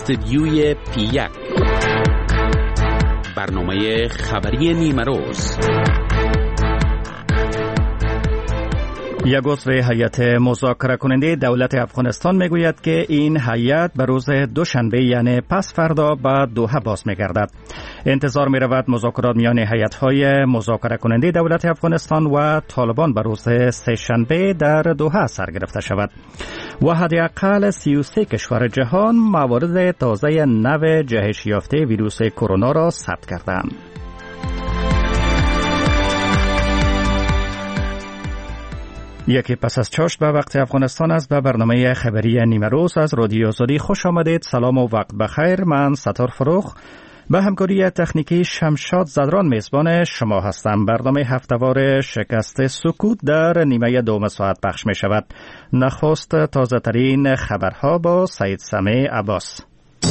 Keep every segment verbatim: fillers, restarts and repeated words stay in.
استدیوی پی یک، برنامه خبری نیمه روز. یک عضو هیئت مذاکره کننده دولت افغانستان میگوید که این هیئت به روز دوشنبه یعنی پس فردا به دوحه باز میگردد. انتظار می رود مذاکرات میان هیئت‌های مذاکره کننده دولت افغانستان و طالبان به روز سه شنبه در دوحه سر گرفته شود. و حداقل سی و سه کشور جهان موارد تازه نو جهش یافته ویروس کرونا را ثبت کردند. یکی پس از چاشت به وقت افغانستان است. به برنامه خبری نیمه روز از رادیو آزادی خوش آمدید. سلام و وقت بخیر. من ستار فروخ به همکاری تکنیکی شمشاد زدران میزبان شما هستم. برنامه هفته‌وار شکست سکوت در نیمه دوم ساعت پخش می شود. نخست تازه ترین خبرها با سید سمی عباس.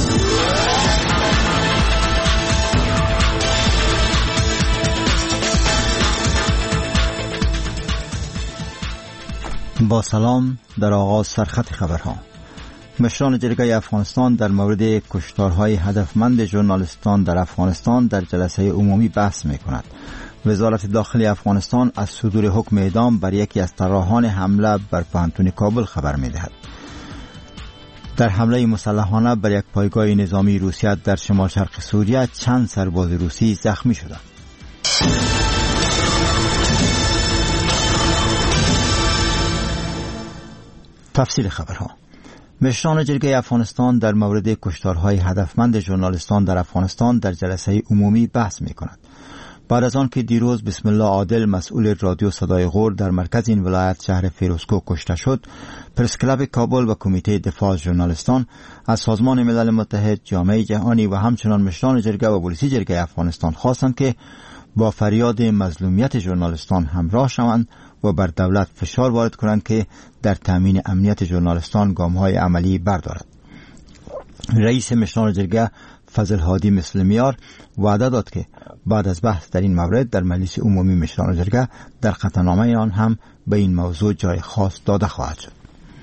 با سلام. در آغاز سرخط خبرها. مشران جرگه افغانستان در مورد کشتارهای هدفمند ژورنالیستان در افغانستان در جلسه عمومی بحث می کند. وزارت داخلی افغانستان از صدور حکم اعدام بر یکی از طراحان حمله بر پوهنتون کابل خبر می دهد. در حمله مسلحانه بر یک پایگاه نظامی روسیه در شمال شرق سوریه چند سرباز روسی زخمی شدند. تفصیل خبرها. مشران جرگه افغانستان در مورد کشتارهای هدفمند ژورنالیستان در افغانستان در جلسه عمومی بحث می کند. بعد از آن که دیروز بسم الله عادل مسئول رادیو صدای غور در مرکز این ولایت شهر فیروزکوه کشته شد، پرس کلاب کابل و کمیته دفاع از ژورنالیستان از سازمان ملل متحد، جامعه جهانی و همچنان مشران جرگه و پلیس جرگه افغانستان خواستند که با فریاد مظلومیت ژورنالیستان همراه شوند و بر دولت فشار وارد کنند که در تامین امنیت ژورنالیستان گام‌های عملی بردارد. رئیس مشران جرگه فضل هادی مسلمیار وعده داد که بعد از بحث در این مورد در مجلس عمومی مشران جرگه در قطعنامه آن هم به این موضوع جای خاص داده خواهد شد.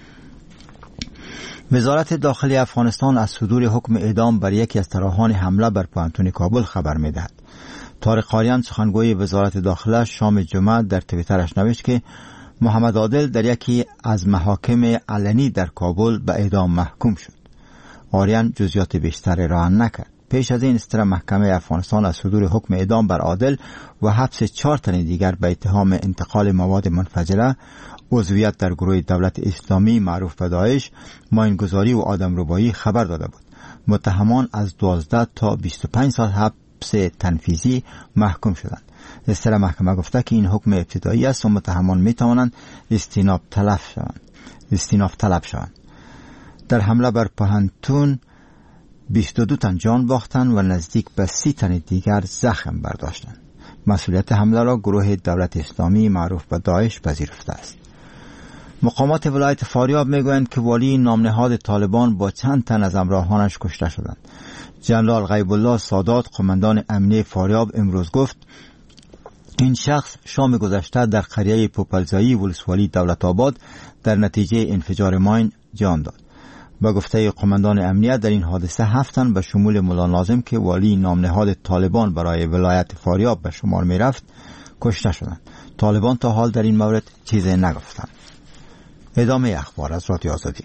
وزارت داخلی افغانستان از صدور حکم اعدام بر یکی از طراحان حمله بر پوهنتون کابل خبر می‌دهد. طارق قاریان سخنگوی وزارت داخله شام جمعه در توییترش نوشت که محمد عادل در یکی از محاکم علنی در کابل به اعدام محکوم شد. قاریان جزئیات بیشتری را نکرد. پیش از این ستره محکمه افغانستان از صدور حکم اعدام بر عادل و حبس چهار تن دیگر به اتهام انتقال مواد منفجره، عضویت در گروه دولت اسلامی معروف به داعش، ماینگذاری و آدمربایی خبر داده بود. متهمان از دوازده تا بیست و پنج سال حبس تنفیذی محکوم شدند. استره محکمه گفته که این حکم ابتدایی است و متهمان می توانند استیناف طلب شوند. استیناف طلب شوند. در حمله بر پوهنتون بیست و دو تن جان باختند و نزدیک به سی تن دیگر زخم برداشتند. مسئولیت حمله را گروه دولت اسلامی معروف به داعش پذیرفته است. مقامات ولایت فاریاب میگویند که والی نامنهاد طالبان با چند تن از همراهانش کشته شدند. جنرال غیب الله سادات قماندان امنیه فاریاب امروز گفت این شخص شام گذشته در قریه پوپلزایی ولسوالی دولت آباد در نتیجه انفجار ماین جان داد. با گفته قماندان امنیه در این حادثه هفت تن به شمول مولا ناظم که والی نامنهاد طالبان برای ولایت فاریاب به شمار می رفت کشته شدند. طالبان تا حال در این مورد چیزی نگفتند. ادامه اخبار از رادیو آزادی.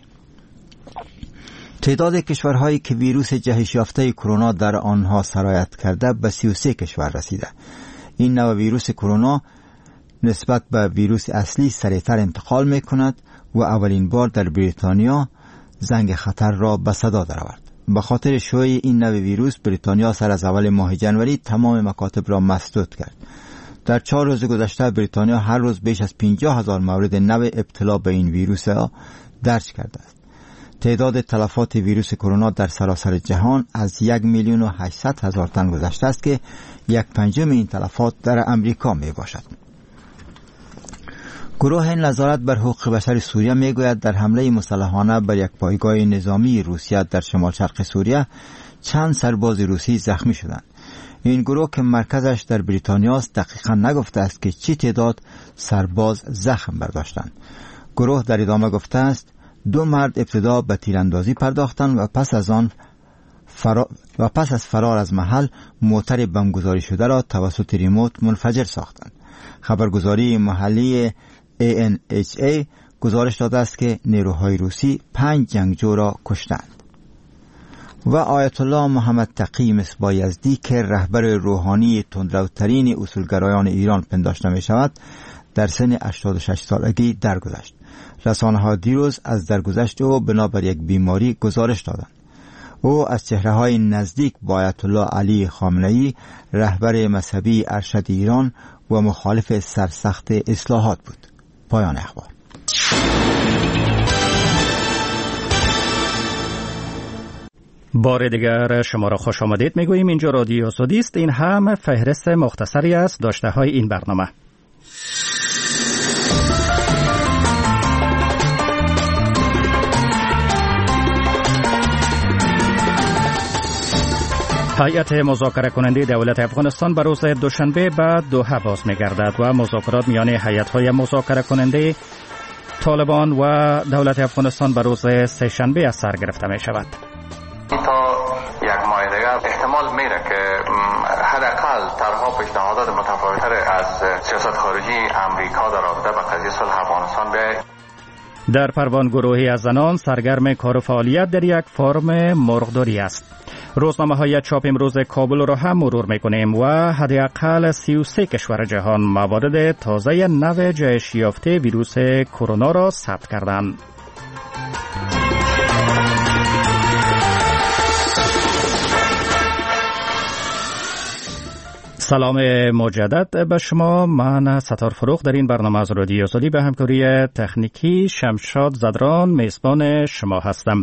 تعداد کشورهایی که ویروس جهش یافته کرونا در آنها سرایت کرده به سی و سه کشور رسیده. این نوع ویروس کرونا نسبت به ویروس اصلی سریعتر انتقال می کند و اولین بار در بریتانیا زنگ خطر را به صدا درآورد. به خاطر شیوع این نوع ویروس بریتانیا سر از اول ماه جنوری تمام مکاتب را مسدود کرد. در چهار روز گذشته بریتانیا هر روز بیش از پنجاه هزار مورد نو ابتلا به این ویروس را درج کرده است. تعداد تلفات ویروس کرونا در سراسر جهان از یک میلیون و هشتصد هزار تن گذشته است که یک پنجم این تلفات در امریکا می باشد. گروه نظارت بر حقوق بشر سوریه می گوید در حمله مسلحانه بر یک پایگاه نظامی روسیه در شمال شرق سوریه چند سرباز روسی زخمی شدند. این گروه که مرکزش در بریتانیا است دقیقا نگفته است که چی تعداد سرباز زخم برداشتند. گروه در ادامه گفته است دو مرد ابتدا به تیراندازی پرداختند و پس از آن فرا... و پس از فرار از محل موتر بمبگذاری شده را توسط ریموت منفجر ساختند. خبرگزاری محلی ای ان اچ ای گزارش داده است که نیروهای روسی پنج جنگجو را کشتند. و آیت الله محمد تقی مصباح یزدی که رهبر روحانی تندروترین اصولگرایان ایران پنداشته می شود در سن هشتاد و شش سالگی درگذشت. رسانه‌ها دیروز از درگذشت او بنابر یک بیماری گزارش دادند. او از چهره‌های نزدیک با آیت الله علی خامنه‌ای رهبر مذهبی ارشد ایران و مخالف سرسخت اصلاحات بود. پایان اخبار. بار دیگر شما را خوش آمدید میگوییم. اینجا رادیو سعودی است. این هم فهرست مختصری از داشته های این برنامه. هیئت مذاکره کننده دولت افغانستان به روز دوشنبه به دوحه باز می‌گردد و مذاکرات میان هیئت‌های مذاکره کننده طالبان و دولت افغانستان به روز سه‌شنبه از سر گرفته می‌شود. تا یک ماه دیگر احتمال میره که حداقل طرح‌ها پیشنهادات متفاوت‌تر از سیاست خارجی امریکا در رابطه با قضیه صلح افغانستان بیاید. در پروان گروهی از زنان سرگرم کار و فعالیت در یک فرم مرغداری است. روزنامه های چاپ امروز کابل را هم مرور میکنیم و حداقل سی و سه کشور جهان موارد تازه نو جهش یافته ویروس کرونا را ثبت کردند. سلام مجدد به شما. من ستار فروخ در این برنامه از رادیو سعودی به همکاری تکنیکی شمشاد زدران میزبان شما هستم.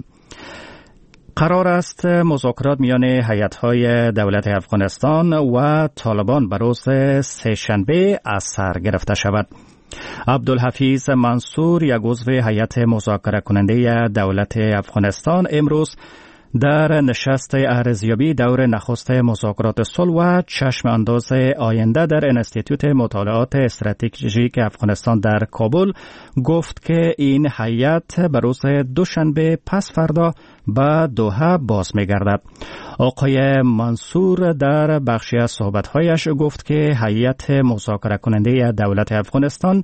قرار است مذاکرات میان هیئت‌های دولت افغانستان و طالبان به روز سه‌شنبه از سر گرفته شود. عبدالحفیظ منصور یک عضو هیئت مذاکره کننده دولت افغانستان امروز در نشست ارزیابی دور نخست مذاکرات صلح و چشم انداز آینده در انستیتوت مطالعات استراتژیک افغانستان در کابل گفت که این هیئت به روز دوشنبه پس فردا به دوحه باز می‌گردد. آقای منصور در بخشی از صحبت‌هایش گفت که هیئت مذاکره کننده دولت افغانستان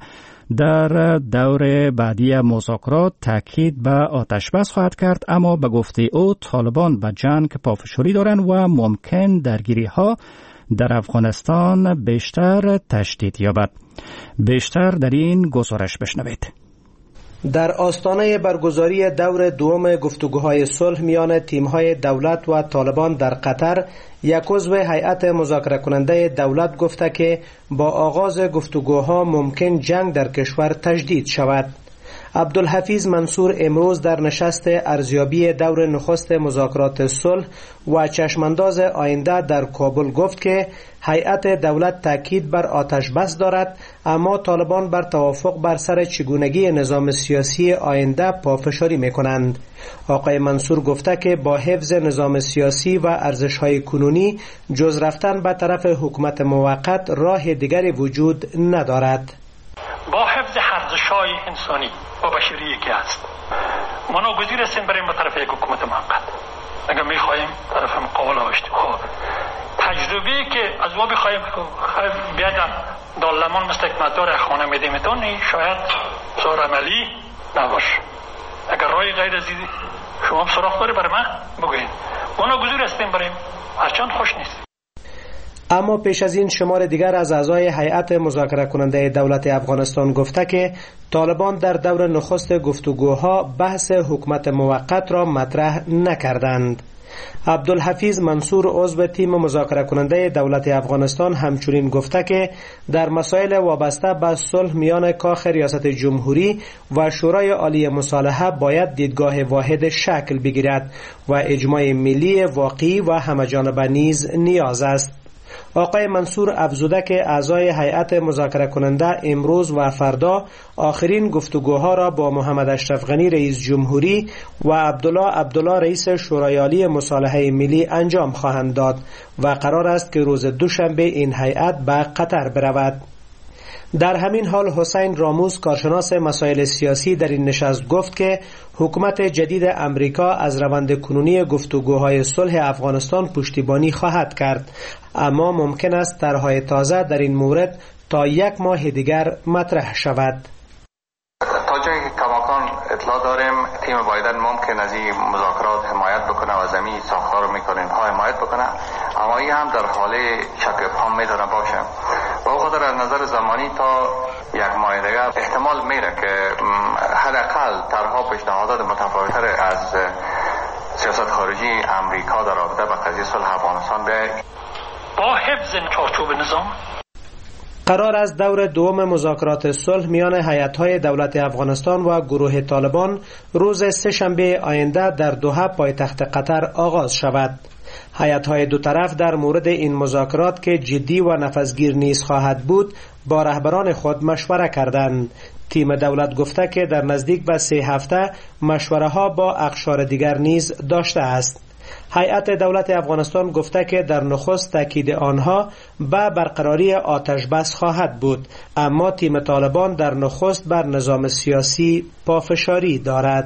در دور بعدی مذاکرات تاکید به آتش بس خواهد کرد، اما به گفته او طالبان به جنگ پافشاری دارند و ممکن درگیری ها در افغانستان بیشتر تشدید یابد. بیشتر در این گزارش بشنوید. در آستانه برگزاری دور دوم گفتگوهای صلح میان تیم‌های دولت و طالبان در قطر، یک عضو هیئت مذاکره کننده دولت گفته که با آغاز گفتگوها ممکن جنگ در کشور تجدید شود. عبدالحفیظ منصور امروز در نشست ارزیابی دور نخست مذاکرات صلح و چشمانداز آینده در کابل گفت که هیئت دولت تاکید بر آتش بس دارد، اما طالبان بر توافق بر سر چگونگی نظام سیاسی آینده پافشاری می‌کنند. آقای منصور گفته که با حفظ نظام سیاسی و ارزش‌های کنونی جز رفتن به طرف حکومت موقت راه دیگری وجود ندارد. با حفظ ارزش‌های انسانی و بشری که هست ما ناگزیر هستیم بریم به طرف یک حکومت موقت. اگر می‌خوایم طرف مقابل داشت خب تجربه‌ای که از ما بخوایم بیادم دالمان مثل یک مدار خانه میدیمتون شاید بسیار عملی نباشه. اگر رای غیر از شما سراغ داری برای من بگوین ما ناگزیر هستیم بریم، هرچند خوش نیست. اما پیش از این شمار دیگر از اعضای هیئت مذاکره کننده دولت افغانستان گفته که طالبان در دور نخست گفتگوها بحث حکومت موقت را مطرح نکردند. عبدالحفیظ منصور عضو تیم مذاکره کننده دولت افغانستان همچنین گفته که در مسائل وابسته به صلح میان کاخ ریاست جمهوری و شورای عالی مصالحه باید دیدگاه واحد شکل بگیرد و اجماع ملی واقعی و همه‌جانبه نیز نیاز است. آقای منصور افزوده که اعضای هیئت مذاکره کننده امروز و فردا آخرین گفتگوها را با محمد اشرف غنی رئیس جمهوری و عبدالله عبدالله رئیس شورای عالی مصالحه ملی انجام خواهند داد و قرار است که روز دوشنبه این هیئت به قطر برود. در همین حال حسین راموز کارشناس مسائل سیاسی در این نشست گفت که حکومت جدید امریکا از روند کنونی گفتگوهای صلح افغانستان پشتیبانی خواهد کرد، اما ممکن است طرحهای تازه در این مورد تا یک ماه دیگر مطرح شود. تا جایی که کماکان اطلاع داریم تیم بایدن ممکن از این مذاکرات حمایت بکنه و از این ساختار و میکنین ها حمایت بکنه، اما این هم در حال شک و ابهام میتونه باشه و او خاطر از نظر زمانی تا یک ماه دیگر احتمال میره که حداقل طرحها پیشنهادات متفاوت‌تر از سیاست خارجی امریکا در رابطه با قضیه صلح افغانستان بیاید. با حفظ چارچوب نظام قرار است دور دوم مذاکرات صلح میان هیئت‌های دولت افغانستان و گروه طالبان روز سه‌شنبه آینده در دوحه پایتخت قطر آغاز شود. هیئت‌های دو طرف در مورد این مذاکرات که جدی و نفسگیر نیز خواهد بود با رهبران خود مشوره کردند. تیم دولت گفته که در نزدیک به سه هفته مشوره ها با اقشار دیگر نیز داشته است. هیئت دولت افغانستان گفته که در نخست تاکید آنها به برقراری آتش بس خواهد بود، اما تیم طالبان در نخست بر نظام سیاسی پافشاری دارد.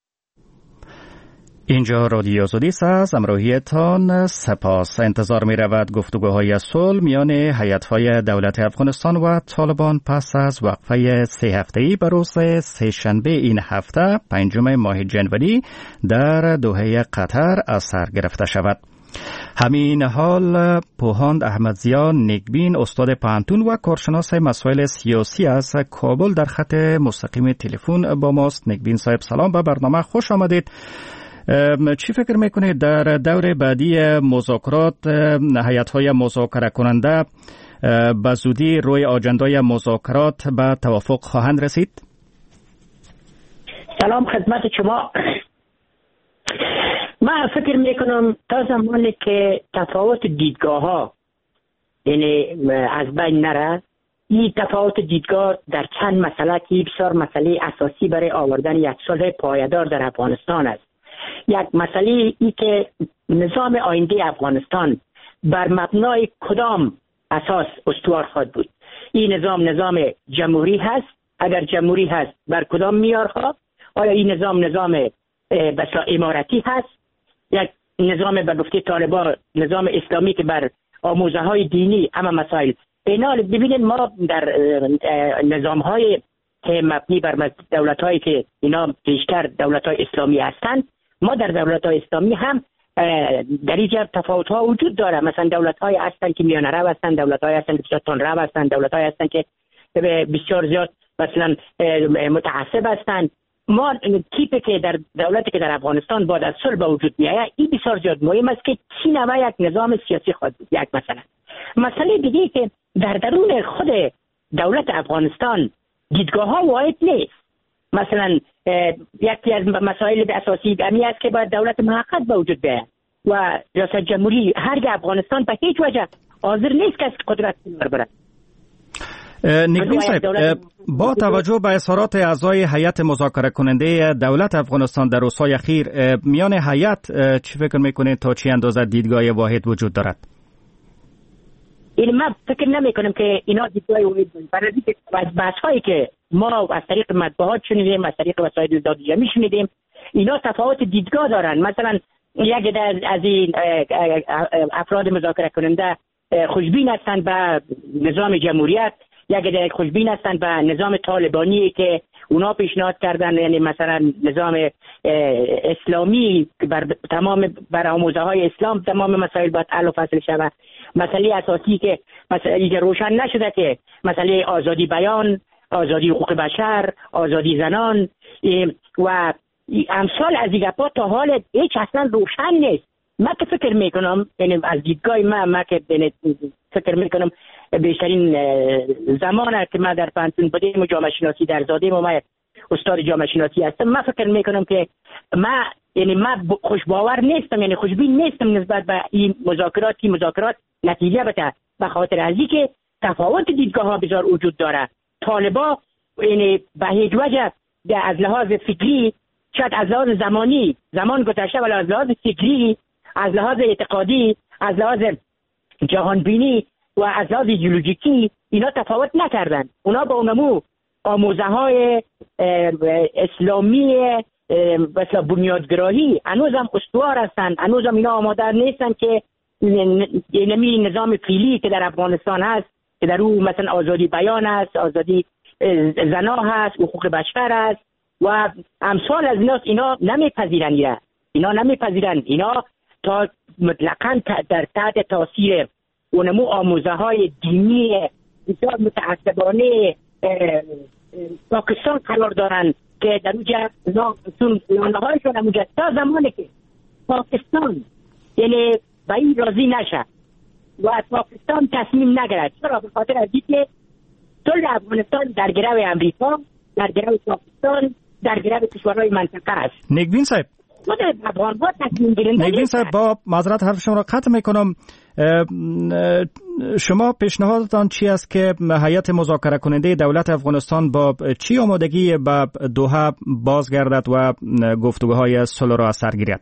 اینجا رادیو زودیس است. امروهیتان سپاس. انتظار می رود گفتگوهای صلح میان هیئت‌های دولت افغانستان و طالبان پس از وقفه سه هفته‌ای به روز سه شنبه این هفته پنجم ماه جنوری در دوحه قطر از سر گرفته شود. همین حال پوهاند احمد ضیا نیکبین استاد پانتون و کارشناس مسائل سیاسی از کابل در خط مستقیم تلفن با ماست. نیکبین صاحب سلام، به برنامه خوش آمدید. چی فکر میکنید در دور بعدی مذاکرات هیئت‌های مذاکره کننده به زودی روی آجندای مذاکرات به توافق خواهند رسید؟ سلام خدمت شما. من فکر میکنم تا زمانی که تفاوت دیدگاه ها یعنی از بین نره، این تفاوت دیدگاه در چند مسئله که بسیار مسئله اساسی برای آوردن یک صلح پایدار در افغانستان است. یک مسئله ای که نظام آینده افغانستان بر مبنای کدام اساس استوار خواهد بود. این نظام نظام جمهوری هست؟ اگر جمهوری هست بر کدام معیارها؟ آیا این نظام نظام بسا امارتی هست؟ یک نظام بر گفته طالبان نظام اسلامی که بر آموزه های دینی اما مسائل اینا. ببینید ما در نظام های که مبنی بر دولت هایی که اینا بیشتر دولت های اسلامی هستند، ما در دولت های اسلامی هم در اینجا تفاوت ها وجود داره. مثلا دولت های هستند که میانه رو هستند، دولت های هستند که بسیار تندرو هستند، دولت های هستند که بسیار زیاد مثلا متعصب هستند. ما تیپی که در دولتی که در افغانستان بعد از صلح به وجود میآید، این بسیار زیاد مهم است که چی نوع یک نظام سیاسی خواهد بود. یک مثلا مسئله دیگه که در درون خود دولت افغانستان دیدگاه ها واحد نیست. مثلا یکی از مسائل اساسی امی است که باید دولت محقق به وجود بیاید و ریاست جمهوری هرگاه افغانستان به هیچ وجه حاضر نیست که قدرت ببره. نیکبین صاحب، با توجه به اظهارات اعضای هیئت مذاکره کننده دولت افغانستان در روزهای اخیر، میان هیئت چی فکر میکنید تا چی اندازه دیدگاه واحد وجود دارد؟ این من فکر نمی کنم که اینا دیدگاه واحد باشه. برای اینکه بحث هایی که ما از طریق مطبوعات شنیدیم، از طریق وسایل داد جمعی شنیدیم، اینا تفاوت دیدگاه دارن. مثلا یک از این افراد مذاکره کننده خوشبین هستند به نظام جمهوریت، یک دیگه خوشبین هستند به نظام طالبانی که اونا پیشنهاد کردن، یعنی مثلا نظام اسلامی بر تمام بر آموزه های اسلام تمام مسائل باید حل و فصل شود. مسئله اساسی که مسئله روشن نشده که مسئله آزادی بیان، آزادی حقوق بشر، آزادی زنان و امثال از این گپا تا حال هیچ اصلا روشن نیست. من که فکر میکنم، یعنی از دیدگاه من من که فکر میکنم بیشترین زمانه که من در پانتون بودیم و جامعه شناسی در زادیم و من استاد جامعه شناسی هستم، من فکر میکنم که من یعنی من خوشباور نیستم، یعنی خوشبین نیستم نسبت به این مذاکرات. این مذاکرات نتیجه بده به خاطر از اینکه تفاوت دیدگاه ها بسیار وجود داره. طالبا یعنی به هیچ وجه از لحاظ فکری، شاید از لحاظ زمانی زمان گذشته، ولی از لحاظ فکری، از لحاظ اعتقادی، از لحاظ جهانبینی و از لحاظ ایدئولوژیکی اینا تفاوت نکردن. اونا با اونمو آموزه های اسلامی مثلا بنیادگرایی هنوزم استوار هستن، هنوزم اینا آماده نیستن که اینمی نظام فعلی که در افغانستان هست که در اون مثلا آزادی بیان است، آزادی زنا هست، حقوق بشر است و امثال از اینا اینا نمیپذیرن. اینا اینا نمیپذیرن. اینا تا مطلقاً در تحت تاثیر اونمو آموزه های دینی بسیار متعصبانه پاکستان قرار دارن که در اونجا لانه هایشون همونجا تا زمانی که پاکستان یعنی به این راضی نشه و پاکستان تصمیم نگیرد. چرا؟ به خاطر از اینکه صلح افغانستان در گرو امریکا، در گرو پاکستان، در گرو کشورهای منطقه است. نیکبین صاحب نیکبین صاحب با معذرت حرف شما را قطع میکنم. شما پیشنهادتان چی است که هیئت مذاکره کننده دولت افغانستان با چی آمادگی به دوحه بازگردد و گفتگوهای صلح را از سر گیرد؟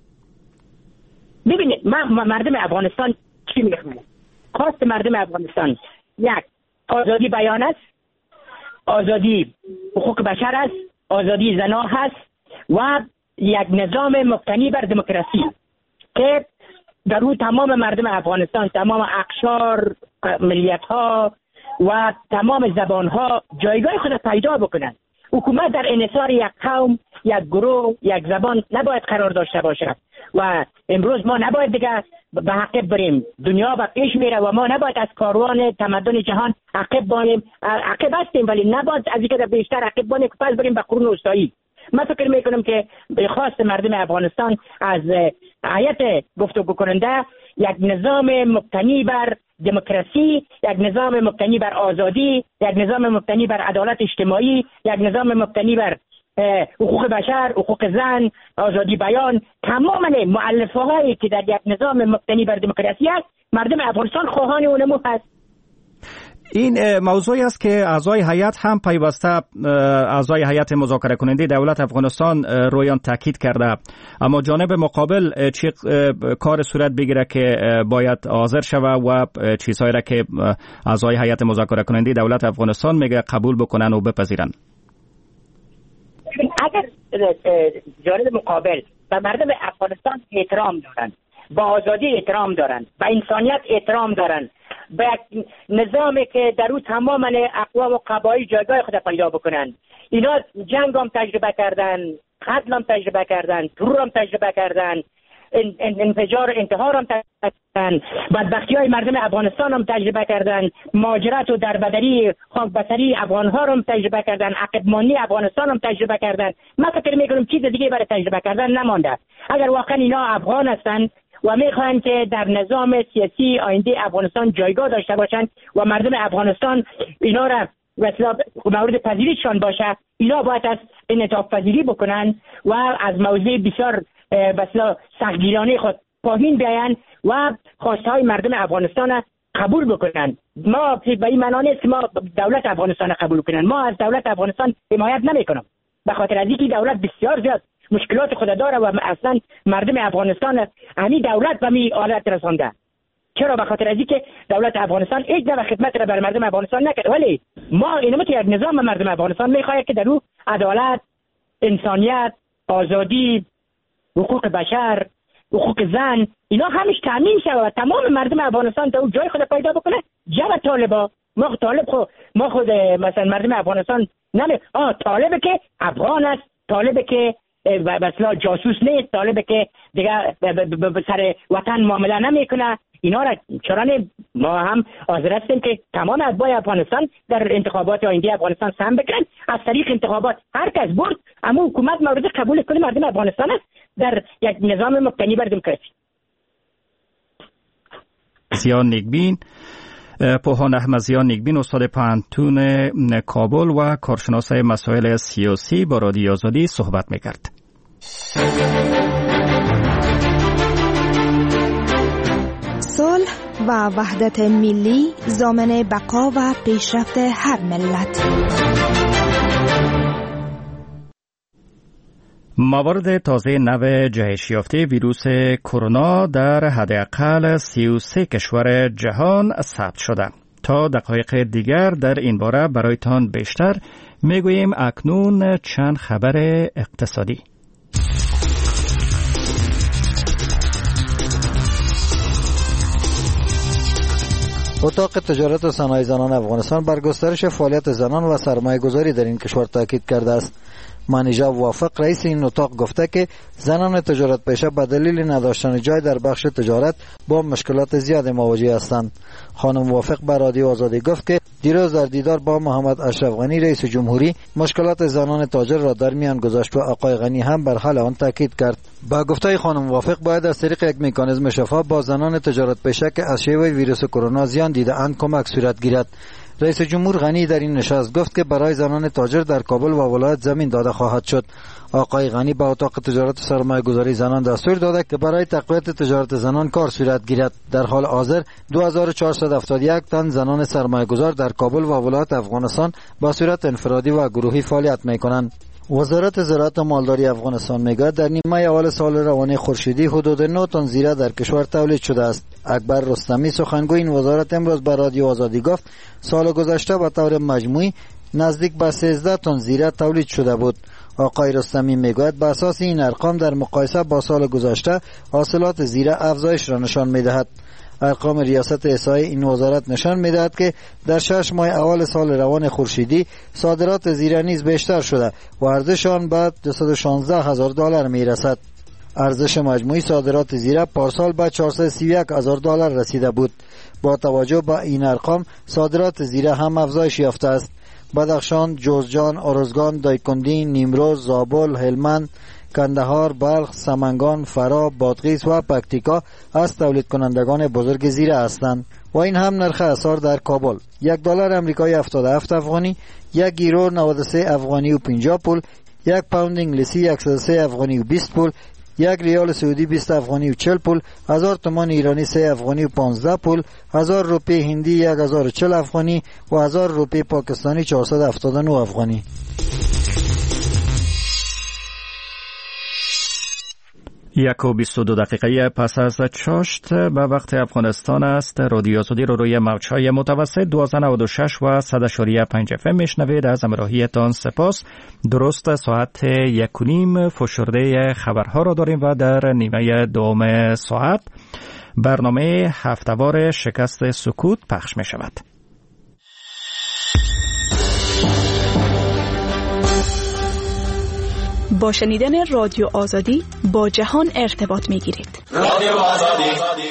ببینید من مردم افغانستان چی میخوام؟ خواست مردم افغانستان یک آزادی بیان است، آزادی حقوق بشر است، آزادی زنا هست و یک نظام مبتنی بر دموکراسی که در اون تمام مردم افغانستان، تمام اقشار، ملیت ها و تمام زبان ها جایگاه خود پیدا بکنن. حکومت در انحصار یک قوم، یک گروه، یک زبان نباید قرار داشته باشد و امروز ما نباید دیگه به عقب بریم. دنیا به پیش میره و ما نباید از کاروان تمدن جهان عقب بانیم. عقب هستیم ولی نباید از اینکه بیشتر عقب بانیم که پس بریم به قرون وسطایی. من فکر میکنم که به خواست مردم افغانستان از هیئت گفتگو کننده یک نظام مبتنی بر دموکراسی، یک نظام مبتنی بر آزادی، یک نظام مبتنی بر عدالت اجتماعی، یک نظام مبتنی بر حقوق بشر، حقوق زن، آزادی بیان، تمام مؤلفه هایی که در یک نظام مبتنی بر دموکراسی است، مردم افغانستان خواهان اونمو هست. این موضوعی است که اعضای هیئت هم پیوسته اعضای هیئت مذاکره کننده دولت افغانستان روی آن تاکید کرده، اما جانب مقابل چه کار صورت بگیره که باید حاضر شود و چیزهایی را که اعضای هیئت مذاکره کننده دولت افغانستان میگه قبول بکنن و بپذیرن؟ اگر جانب مقابل و مردم افغانستان احترام دارن، با آزادی احترام دارن، با انسانیت احترام دارن، به یک نظامی که در او تمام اقوام و قبایل جایگاه خود پیدا بکنن. اینا جنگ هم تجربه کردن، قتل هم تجربه کردن، ترور هم تجربه کردن، انفجار انتحار هم تجربه کردن، بدبختی های مردم افغانستان هم تجربه کردن، مهاجرت و دربدری خاکبسری افغان ها هم تجربه کردن، عقبمانی افغانستان هم تجربه کردن. من فکر میکنم چیز دیگه برای تجربه کردن نمانده. اگر واقعا اینا افغان هستن و میخواهند که در نظام سیاسی آینده افغانستان جایگاه داشته باشند و مردم افغانستان اینا را مثلا مورد پذیریشان باشه، اینا باید از انعطاف پذیری بکنن و از موضوع بسیار مثلا سختگیرانه خود پایین بیاین و خواسته های مردم افغانستان قبول بکنن. ما به این معنی نیست که ما دولت افغانستان قبول کنن. ما از دولت افغانستان حمایت نمیکنم، به خاطر از اینکه دولت بسیار زیاد مشکلات خود داره و اصلا مردم افغانستان همین دولت به می حالت رسانده. چرا؟ به خاطر از اینکه دولت افغانستان هیچ نوع خدمت را بر مردم افغانستان نکرد، ولی ما اینو یک نظام مردم افغانستان میخواد که در او عدالت، انسانیت، آزادی، حقوق بشر، حقوق زن اینا همش تامین شود و تمام مردم افغانستان در جای خود پیدا بکنه. جواب طالبا ما طالب خود ما خود مثلا مردم افغانستان نمی آ طالبه که افغان است، طالبه که مثلا جاسوس نیست، طالبه که دیگه به سر وطن معامله نمیکنه. اینا را چرا نه ما هم حاضر هستیم که تمام اتباع افغانستان در انتخابات آینده افغانستان سهم بکنن. از طریق انتخابات هر کس برد اما حکومت مورد قبول کل مردم افغانستان است در یک نظام مبتنی بر دموکراسی. زیان نیکبین، پوهان احمدزیان نیکبین، استاد پانتون کابل و کارشناس مسائل سیاسی با رادیو آزادی صحبت میکرد. صلح و وحدت ملی ضامن بقا و پیشرفت هر ملت. موارد تازه نو جهش یافته ویروس کرونا در حداقل سی و سه کشور جهان ثبت شده. تا دقایق دیگر در این باره برایتان بیشتر میگوییم. اکنون چند خبر اقتصادی. اتاق تجارت و صنایع زنان افغانستان بر گسترش فعالیت زنان و سرمایه گذاری در این کشور تاکید کرده است. منیژه موافق رئیس این اتاق گفته که زنان تجارت پیشه به دلیل نداشتن جای در بخش تجارت با مشکلات زیاد مواجه هستند. خانم موافق به رادیو آزادی گفت که دیروز در دیدار با محمد اشرف غنی رئیس جمهوری مشکلات زنان تاجر را در میان گذاشت و آقای غنی هم بر حل آن تاکید کرد. با گفته خانم موافق باید از طریق یک مکانیزم شفاف با زنان تجارت پیشه که از شیوه ویروس کرونا زیان دیده اند کمک صورت گیرد. رئیس جمهور غنی در این نشست گفت که برای زنان تاجر در کابل و ولایت زمین داده خواهد شد. آقای غنی به اتاق تجارت و سرمایه گذاری زنان دستور داده که برای تقویت تجارت زنان کار صورت گیرد. در حال حاضر دو هزار و چهارصد و هفتاد و یک تن زنان سرمایه گذار در کابل و ولایت افغانستان با صورت انفرادی و گروهی فعالیت میکنند. وزارت زراعت و مالداری افغانستان میگه در نیمه اول سال روانی خورشیدی حدود نه تن زیره در کشور تولید شده است. اکبر رستمی سخنگوی این وزارت امروز به رادیو آزادی گفت سال گذشته به طور مجموعی نزدیک به سیزده تن زیره تولید شده بود. آقای رستمی میگوید به اساس این ارقام در مقایسه با سال گذشته حاصلات زیره افزایش را نشان میدهد. ارقام ریاست احصایی این وزارت نشان میدهد که در شش ماه اول سال روان خورشیدی صادرات زیره نیز بیشتر شده و ارزش آن به دویست و شانزده هزار دلار میرسد. ارزش مجموعی صادرات زیره پارسال به چهارصد و سی و یک هزار دلار رسیده بود. با توجه به این ارقام صادرات زیره هم افزایش یافته است. بدخشان، جوزجان، ارزگان، دایکندی، نیمروز، زابل، هلمند، کندهار، بلخ، سمنگان، فرا، بادغیس و پکتیکا از تولید کنندگان بزرگ زیره هستند و این هم نرخ اسعار در کابل: یک دلار امریکایی هفتاد و هفت افغانی، یک یورو نود و سه افغانی و پنجاه پول، یک پوند انگلیسی صد و سه افغانی و بیست پول، یک ریال سعودی بیست افغانی و چهل پول، هزار تومان ایرانی سه افغانی و پانزده پول، هزار روپی هندی یک هزار و چهل افغانی و هزار روپی پاکستانی چهارصد و هفتاد و نه افغانی. یک و بیست و دو دقیقه پس از چاشت به وقت افغانستان است. رادیو آزادی رو روی موج‌های متوسط دویست و نود و شش و صد اشاری پنج اف ام میشنوید. از همراهیتان سپاس. درست ساعت یک و نیم فشرده خبرها را داریم و در نیمه دوم ساعت برنامه هفته‌وار شکست سکوت پخش می شود. با شنیدن رادیو آزادی با جهان ارتباط می گیرید. رادیو آزادی.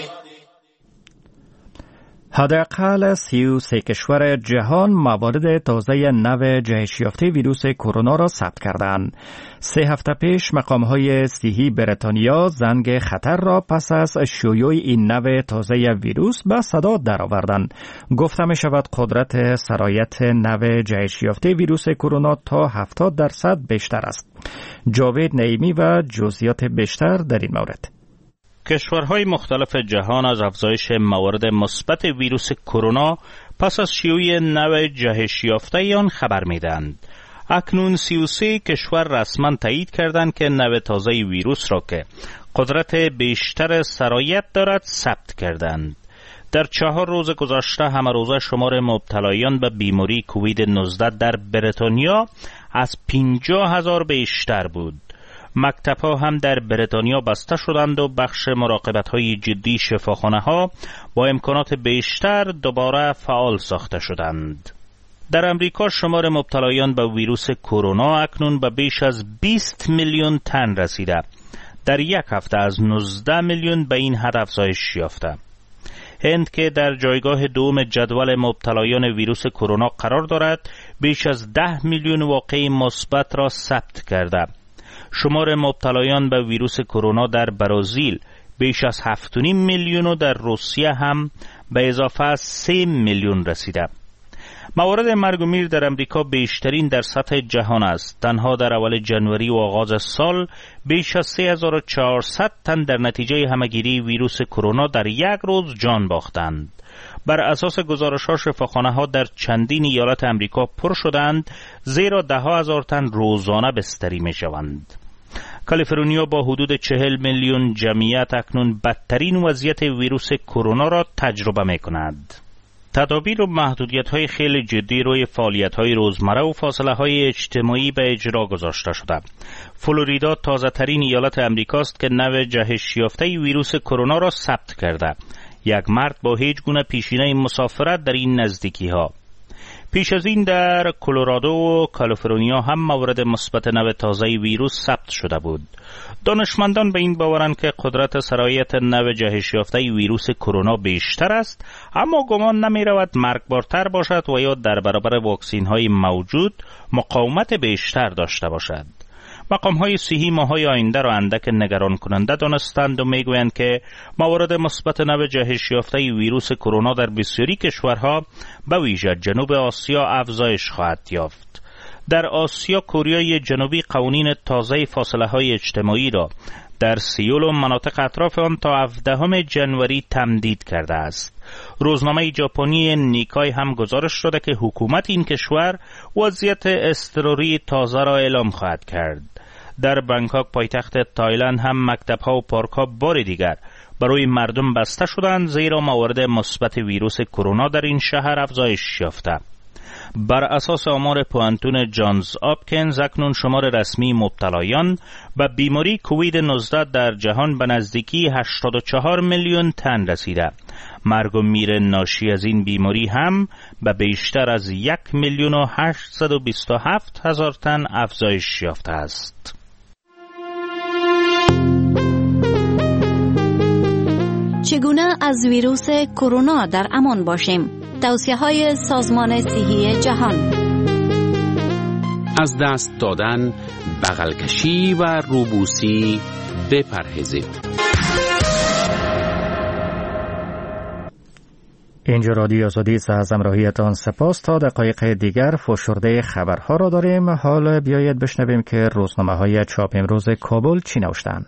حداقل سی و سه کشور جهان موارد تازه نو جهش یافته ویروس کرونا را ثبت کردند. سه هفته پیش مقام‌های صحی بریتانیا زنگ خطر را پس از شیوع این نو تازه ویروس به صدا درآوردند. گفته می شود قدرت سرایت نو جهش یافته ویروس کرونا تا هفتاد درصد بیشتر است. جاوید نعیمی و جزئیات بیشتر در این مورد. کشورهای مختلف جهان از افزایش موارد مثبت ویروس کرونا پس از شیوع نو جهش یافته آن خبر میدهند. اکنون سی و سه کشور رسما تایید کردند که نو تازه ویروس را که قدرت بیشتر سرایت دارد ثبت کردند. در چهار روز گذشته همه روزه شمار مبتلایان به بیماری کووید نوزده در بریتانیا از پنجاه هزار بیشتر بود. مکتب‌ها هم در بریتانیا بسته شدند و بخش مراقبت‌های جدی شفاخانه‌ها با امکانات بیشتر دوباره فعال ساخته شدند. در امریکا شمار مبتلایان به ویروس کرونا اکنون به بیش از بیست میلیون تن رسیده. در یک هفته از نوزده میلیون به این حد افزایش یافته. هند که در جایگاه دوم جدول مبتلایان ویروس کرونا قرار دارد، بیش از ده میلیون واقعه مثبت را ثبت کرده. شمار مبتلایان به ویروس کرونا در برزیل بیش از هفت و نیم میلیون و در روسیه هم به اضافه از سه میلیون رسیده. موارد مرگ و میر در امریکا بیشترین در سطح جهان است. تنها در اول جنوری و آغاز سال بیش از سه هزار و چهارصد تن در نتیجه همهگیری ویروس کرونا در یک روز جان باختند. بر اساس گزارش‌ها شفاخانه‌ها در چندین ایالت امریکا پر شدند، زیرا ده ها هزار تن روزانه بستری می‌شوند. کالیفرنیا با حدود چهل میلیون جمعیت اکنون بدترین وضعیت ویروس کرونا را تجربه می کند. تدابیر و محدودیت‌های خیلی جدی روی فعالیت‌های روزمره و فاصله‌های اجتماعی به اجرا گذاشته شده. فلوریدا تازه‌ترین ایالت امریکاست که نوع جهش یافته ویروس کرونا را ثبت کرده. یک مرد با هیچ گونه پیشینه مسافرت در این نزدیکی‌ها. پیش از این در کلرادو و کالیفرنیا هم موارد مثبت نوع تازه ویروس ثبت شده بود. دانشمندان به این باورند که قدرت سرایت نوع جهش یافته ویروس کرونا بیشتر است، اما گمان نمی رود مرگبارتر باشد و یا در برابر واکسین های موجود مقاومت بیشتر داشته باشد. مقام های صحی ماهای آینده را اندک نگران کننده دانستند و میگویند که موارد مثبت نوع جهش یافته ویروس کرونا در بسیاری کشورها به ویژه جنوب آسیا افزایش خواهد یافت. در آسیا کوریای جنوبی قوانین تازه فاصله های اجتماعی را در سیول و مناطق اطراف آن تا هفدهم ژانویه تمدید کرده است. روزنامه ژاپنی نیکای هم گزارش داده که حکومت این کشور وضعیت اضطراری تازه را اعلام خواهد کرد. در بانکوک پایتخت تایلند هم مکتب‌ها و پارک‌ها بار دیگر برای مردم بسته شدند، زیرا موارد مثبت ویروس کرونا در این شهر افزایش یافته. بر اساس آمار پوانتون جانز آپکینز اکنون شمار رسمی مبتلایان به بیماری کووید نوزده در جهان به نزدیکی هشتاد و چهار میلیون تن رسیده. مرگ و میر ناشی از این بیماری هم به بیشتر از یک میلیون و هشتصد و بیست و هفت هزار تن افزایش یافته است. چگونه از ویروس کرونا در امان باشیم؟ توصیه‌های سازمان صحی جهان. از دست دادن، بغل کشی و روبوسی بپرهیزید. اینجا رادیو آزادی است، از همراهیتان سپاس. تا دقایق دیگر فشرده خبرها را داریم. حالا بیایید بشنویم که روزنامه‌های چاپ امروز کابل چی نوشتند.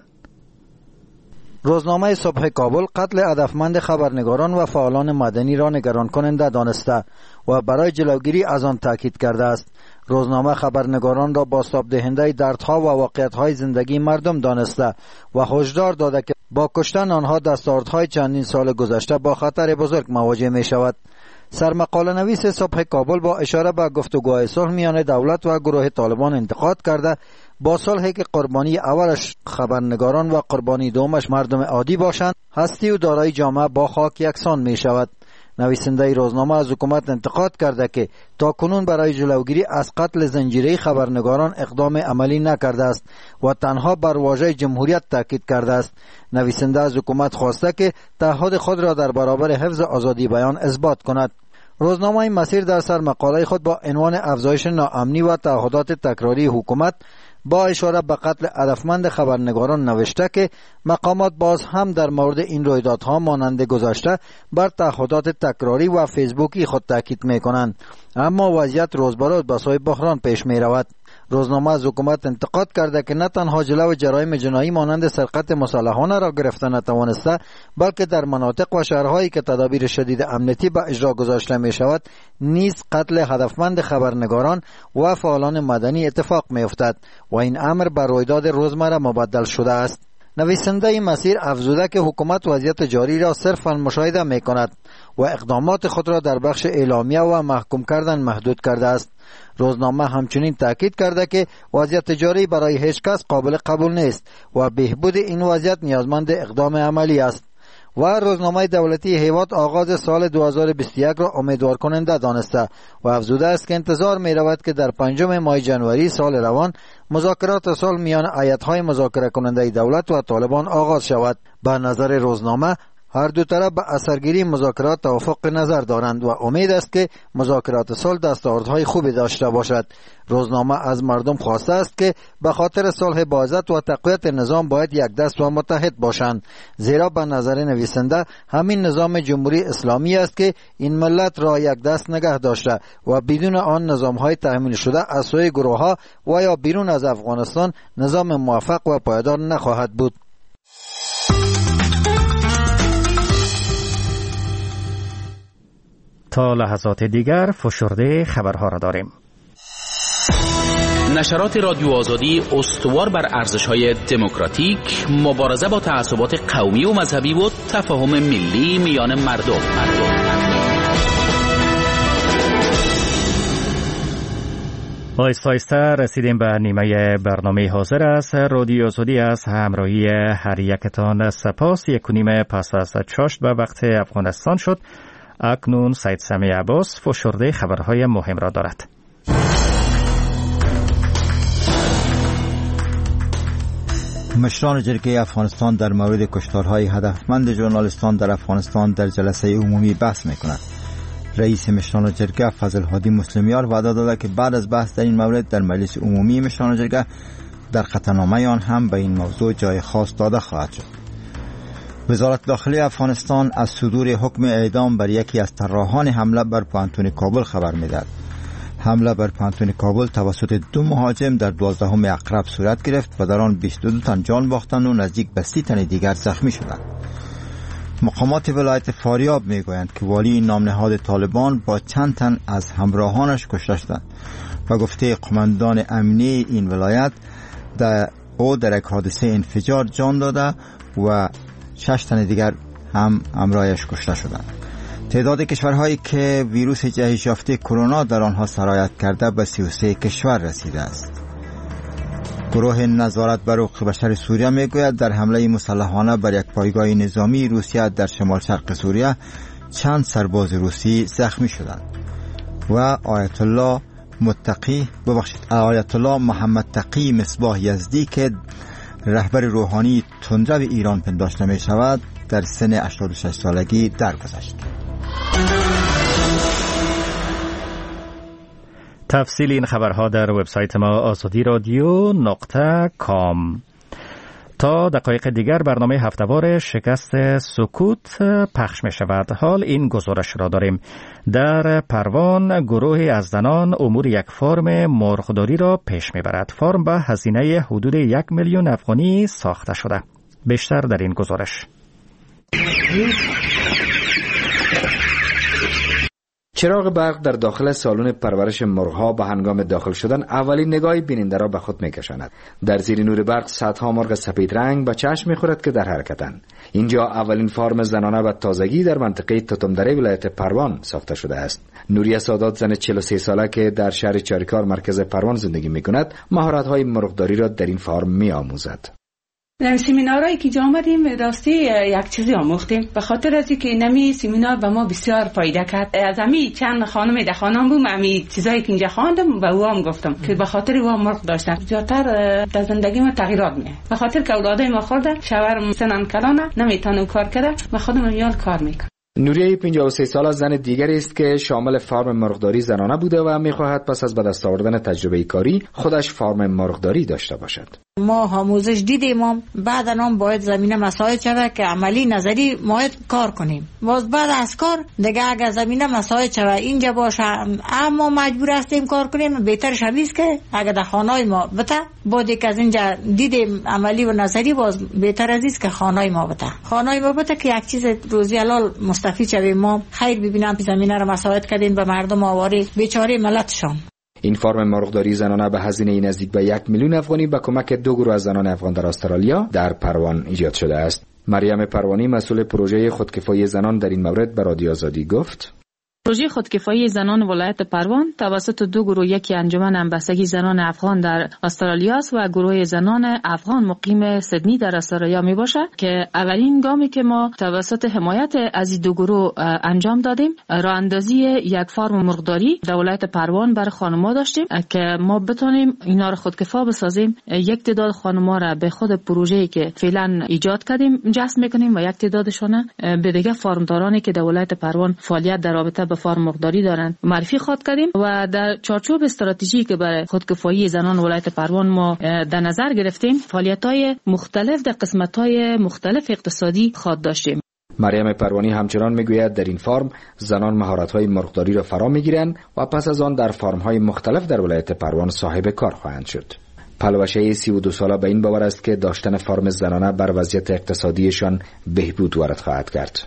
روزنامه صبح کابل قتل هدفمند خبرنگاران و فعالان مدنی را نگران کننده دانسته و برای جلوگیری از آن تاکید کرده است. روزنامه خبرنگاران را بازتاب دهنده دردها و واقعیت‌های زندگی مردم دانسته و هشدار داده که با کشتن آنها دستاوردهای چندین سال گذشته با خطر بزرگ مواجه می شود. سرمقاله نویس صبح کابل با اشاره به گفتگوهای صلح میان دولت و گروه طالبان انتقاد کرده با صلحی که قربانی اولش خبرنگاران و قربانی دومش مردم عادی باشند، هستی و دارایی جامعه با خاک یکسان می شود. نویسنده روزنامه از حکومت انتقاد کرده که تا کنون برای جلوگیری از قتل زنجیره خبرنگاران اقدام عملی نکرده است و تنها بر واژه جمهوریت تاکید کرده است. نویسنده از حکومت خواسته که تعهد خود را در برابر حفظ آزادی بیان اثبات کند. روزنامه مسیر در سر مقاله خود با عنوان افزایش ناامنی و تعهدات تکراری حکومت با اشاره به قتل هدفمند خبرنگاران نوشته که مقامات باز هم در مورد این رویدادها مانند گذشته بر تعهدات تکراری و فیسبوکی خود تاکید می‌کنند، اما وضعیت روز به روز به سوی بحران پیش می‌رود. روزنامه از حکومت انتقاد کرده که نه تنها جلو جرایم جنایی مانند سرقت مسلحانه را گرفته نتوانسته، بلکه در مناطق و شهرهایی که تدابیر شدید امنیتی به اجرا گذاشته می شود نیز قتل هدفمند خبرنگاران و فعالان مدنی اتفاق می افتد و این امر بر رویداد روزمره مبدل شده است. نویسنده مسیر افزوده که حکومت وضعیت جاری را صرفاً مشاهده می کند و اقدامات خود را در بخش اعلامیه و محکوم کردن محدود کرده است. روزنامه همچنین تاکید کرده که وضعیت جاری برای هیچ کس قابل قبول نیست و بهبود این وضعیت نیازمند اقدام عملی است. و روزنامه دولتی هیواد آغاز سال دو هزار و بیست و یک را امیدوار کننده دانسته و افزوده است که انتظار می رود که در پنجم ماه ژانویه سال روان مذاکرات صلح میان هیئت‌های مذاکره کننده دولت و طالبان آغاز شود. به نظر روزنامه هر دو طرف به اثرگیری مذاکرات توافق نظر دارند و امید است که مذاکرات صلح دستاوردهای خوبی داشته باشد. روزنامه از مردم خواسته است که به خاطر صلح با عزت و تقویت نظام باید یک دست و متحد باشند، زیرا به نظر نویسنده همین نظام جمهوری اسلامی است که این ملت را یک دست نگه داشته و بدون آن نظامهای تحمیل شده از سوی گروه‌ها و یا بیرون از افغانستان نظام موفق و پایدار نخواهد بود. تا لحظات دیگر فشرده خبرها را داریم. نشرات رادیو آزادی استوار بر ارزش‌های دموکراتیک، مبارزه با تعصبات قومی و مذهبی و تفاهم ملی میان مردم. مردم. آیسته آیسته رسیدیم به نیمه برنامه حاضر است. رادیو آزادی از همراهی هر یکتان سپاس. یک و نیم پس از چاشت به وقت افغانستان شد. اکنون سید سمی عباس فشرده خبرهای مهم را دارد. مشران جرگه افغانستان در مورد کشتارهای هدفمند ژورنالیستان در افغانستان در جلسه عمومی بحث می‌کند. رئیس مشران جرگه فضل هادی مسلمیار وعده داده که بعد از بحث در این مورد در مجلس عمومی مشران جرگه در خطرنامه آن هم به این موضوع جای خاص داده خواهد شد. وزارت داخلی افغانستان از صدور حکم اعدام بر یکی از طراحان حمله بر پوهنتون کابل خبر می‌دهد. حمله بر پوهنتون کابل توسط دو مهاجم در دوازدهم اقرب صورت گرفت و در آن بیست و دو تن جان باختند و نزدیک به سی تن دیگر زخمی شدند. مقامات ولایت فاریاب میگویند که والی نام نهاد طالبان با چند تن از همراهانش کشته شدند و گفته قماندان امنی این ولایت در او در یک حادثه انفجار جان داده و شش تن دیگر هم همراهش کشته شدند. تعداد کشورهایی که ویروس جهش یافته کرونا در آنها سرایت کرده به سی و سه کشور رسیده است. گروه نظارت بر حقوق بشر سوریه میگوید در حمله مسلحانه بر یک پایگاه نظامی روسیه در شمال شرق سوریه چند سرباز روسی زخمی شدند و آیت الله متقی ببخشید آیت الله محمد تقی مصباح یزدی که رهبر روحانی تندرو ایران پنداشته می شود در سن هشتاد و شش سالگی درگذشت. تفصیل این خبرها در وبسایت ما آزادی رادیو نقطه کام. تا دقایق دیگر برنامه هفته‌وار شکست سکوت پخش می شود. حال این گزارش را داریم. در پروان گروهی از زنان امور یک فرم مرغداری را پیش می برد. فرم به هزینه حدود یک میلیون افغانی ساخته شده. بیشتر در این گزارش. چراغ برق در داخل سالن پرورش مرغ‌ها به هنگام داخل شدن اولین نگاه بیننده را به خود می‌کشاند. در زیر نور برق صدها مرغ سپید رنگ به چشم می‌خورد که در حرکتند. اینجا اولین فارم زنانه و تازگی در منطقه توتمدره ولایت پروان ساخته شده است. نوریه سادات زن چهل و سه ساله که در شهر چاریکار مرکز پروان زندگی می‌کند، مهارت‌های مرغداری را در این فارم می‌آموزد. در سمینارهایی که جا آمدیم راستی یک چیزی آموختیم، به خاطر از اینکه نمی سمینار به ما بسیار فایده کرد. از امی چند خانم در خانم بودم، امی چیزایی که اینجا خواندم و او هم گفتم که به خاطر او مرغ داشتم زیادتر در زندگی ما تغییرات میاد. به خاطر که اولادای ما خورده شوهرم سنن کلانه نمیتونه کار کنه، ما خودم میال کار میکنم. نوریه پنجاه و سه ساله زن دیگری است که شامل فارم مرغداری زنانه بوده و میخواهد پس از به دست آوردن تجربه کاری خودش فارم مرغداری داشته باشد. ما آموزش دیدیم، بعد هم باید زمینه مساعد شود که عملی نظری باید کار کنیم. باز بعد از کار دیگه اگر زمینه مساعد شود اینجا باشه اما مجبور هستیم کار کنیم، بهتر شویست که اگر در خانه ما بته بعد که از اینجا دیدیم عملی و نظری باز بهتر از است که خانه ما بته خانه ما بته که یک چیز روزی حلال مستفید شویم. ما خیر ببینم زمینه رو مساعد کردیم به مردم آواره بیچاره ملتشان. این فرم مرغداری زنانه به هزینه نزدیک به یک میلیون افغانی به کمک دو گروه از زنان افغان در استرالیا در پروان ایجاد شده است. مریم پروانی مسئول پروژه خودکفایی زنان در این مورد به رادیو آزادی گفت: پروژه خودکفایی زنان ولایت پروان توسط دو گروه، یکی انجمن همبستگی زنان افغان در استرالیا است و گروه زنان افغان مقیم سیدنی در استرالیا می باشد که اولین گامی که ما توسط حمایت از این دو گروه انجام دادیم راه اندازی یک فارم مرغداری در ولایت پروان برای خانم‌ها داشتیم که ما بتونیم اینا رو خودکفا بسازیم. یک تعداد خانم‌ها را به خود پروژه‌ای که فعلا ایجاد کردیم جذب می‌کنیم و یک تعدادشون به دیگه فارمدارانی که در ولایت پروان فعالیت در رابطه به فارم مرغداری دارند معرفی خود کردیم و در چارچوب استراتژی که برای خودکفایی زنان ولایت پروان ما در نظر گرفتیم فعالیت‌های مختلف در قسمت‌های مختلف اقتصادی خود داشتیم. مریم پروانی همچنان میگوید در این فارم زنان مهارت‌های مرغداری را فرا میگیرند و پس از آن در فارم‌های مختلف در ولایت پروان صاحب کار خواهند شد. پلوشه سی و دو ساله به این باور است که داشتن فارم زنانه بر وضعیت اقتصادیشان بهبود وارد خواهد کرد.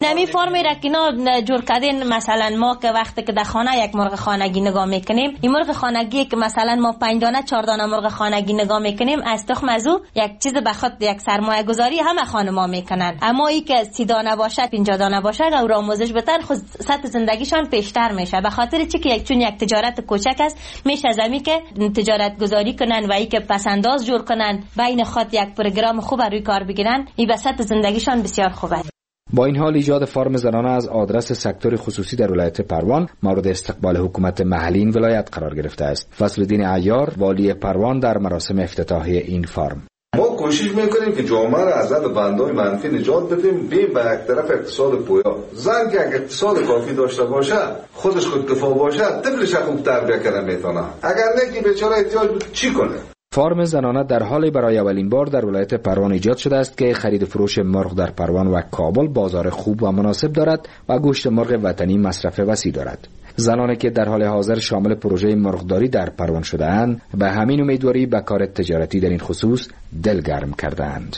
نمی فرمی را که اینا جور کردین. مثلا ما که وقتی که در خانه یک مرغ خانگی نگاه میکنیم، این مرغ خانگی که مثلا ما پنج دانه چهار دانه مرغ خانگی نگاه میکنیم، از تخم از او یک چیز به خود یک سرمایه گذاری همه خانما میکنن. اما ای که سی دانه باشه پنجاه دانه باشه او را آموزش بتن، خود سطح زندگیشان بیشتر میشه. به خاطر چی که یک چون یک تجارت کوچک است، میشه از امی که تجارت گذاری کنن و ای که پسنداز جور کنن، بین خود یک پروگرام خوب روی کار بگیرن، این به سطح زندگیشان بسیار خوبه. با این حال ایجاد فارم زنانه از آدرس سکتور خصوصی در ولایت پروان مورد استقبال حکومت محلی این ولایت قرار گرفته است. فضلالدین عیار والی پروان در مراسم افتتاحیه این فارم: ما کوشش میکنیم که جامعه را از بندهای منفی نجات بدیم، بیم به یک طرف اقتصاد پویا. زن که اگر اقتصاد کافی داشته باشه، خودش خودکفا باشه، طفلش خوب تربیت کردن میتونه. اگر نه که بیچاره احتیاج بود چی کنه؟ فارم زنانه در حالی برای اولین بار در ولایت پروان ایجاد شده است که خرید و فروش مرغ در پروان و کابل بازار خوب و مناسب دارد و گوشت مرغ وطنی مصرف وسیع دارد. زنانی که در حال حاضر شامل پروژه مرغداری در پروان شده اند به همین امیدواری به کار تجارتی در این خصوص دلگرم کردند.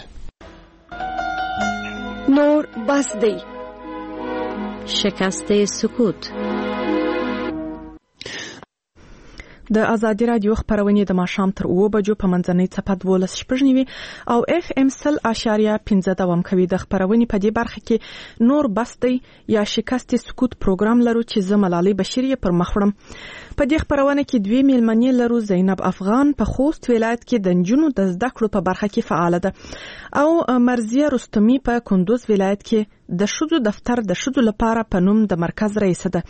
نور بسدی، شکست سکوت. د ازادي رادیو خبرونه د ماښام تر اوه بجو په منځنۍ څپه دولس شپږ نیوي او اف ام سل اشاریه پنځه دوام کوي. د خبرونې په دې برخه کې نور بستی یا شکست سکوت پروګرام لرو چې زه ملالۍ بشیر پر مخ وړم. په دې خبرونه کې دوی میلمنې لرو. زینب افغان په خوست ولایت کې د نجونو د زده کړو په برخه کې فعال ده او مرزیه رستمی په کندوز ولایت کې د شذو دفتر د شذو لپاره په نوم د مرکز رئیس ده.